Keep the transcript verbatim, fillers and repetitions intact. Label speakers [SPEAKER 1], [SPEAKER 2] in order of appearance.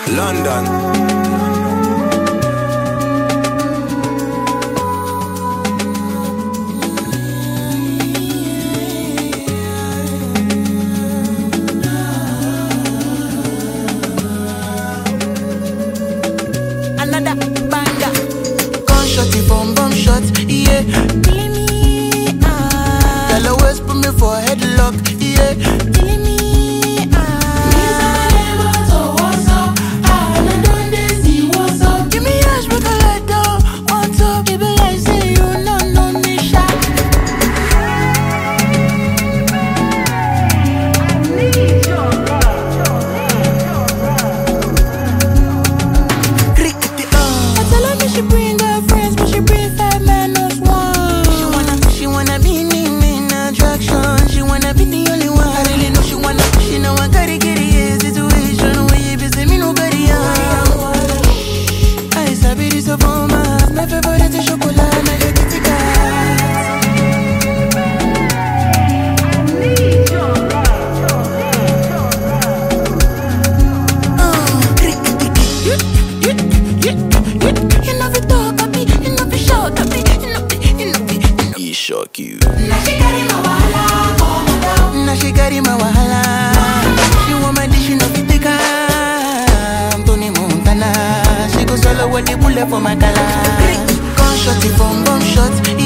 [SPEAKER 1] London.
[SPEAKER 2] Another banger. Gunshot, bomb bomb shot, yeah. Killing me, ah. Girl always put me for a headlock, yeah. Killing me, ah. Me never know what's up, ah. I don't see what's up. Give me ash, make a light down. On top, baby, like say you know no me shot. Need your love, she bring her friends, but she bring five minus one. She wanna, she wanna be me, main attraction. She wanna be the only one. I really know she wanna, she know I gotta get it. Situation where you busy, me nobody else. I sabi this of all my, my favorite is chocolate, now you get it, guys.
[SPEAKER 1] Shock you.
[SPEAKER 2] Now she carry my wahala. Now she carry my wahala. She want my dish, she no fit take her. Tony Montana. She go solo with the bullet for my color. Gunshot, bomb bomb shot.